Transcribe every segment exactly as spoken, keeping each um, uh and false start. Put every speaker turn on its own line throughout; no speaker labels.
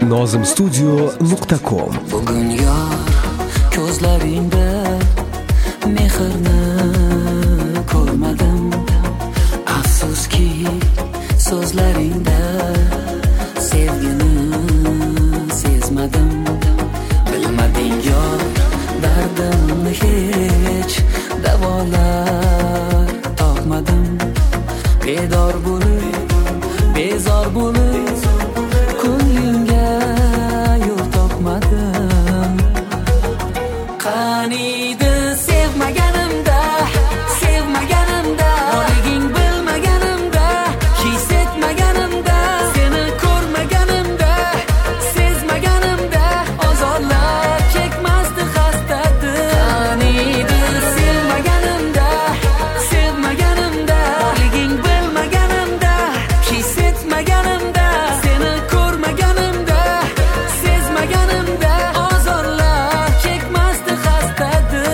nozim studio nuqta com.
Bugun yor ko'zlaringda mehrni ko'rmadim, afsuski so'zlaringda sevgini sezmadim. Bilmading yor dardimni hech davolar topmadim. Bedor bo'lib bezor bo'lib ko'nglimga yo'l topmadim. Qaniydi sevmaganimda, sevmaganimda, oliging bilmaganimda, his etmaganimda, seni ko'rmaganimda, sezmaganimda, ozorlar chekmasdi xastadir. Qaniydi sevmaganimda, sevmaganimda, oliging bilmaganimda, his etmaganimda, seni ko'rmaganimda, sezmaganimda, ozorlar chekmasdi xastadir.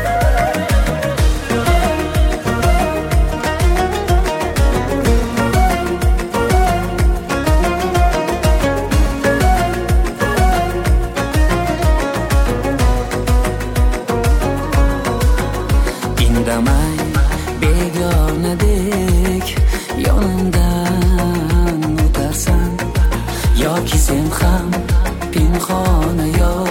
Indamay begonadek yonimdan o'tarsan, yoki sen ham pinhona yor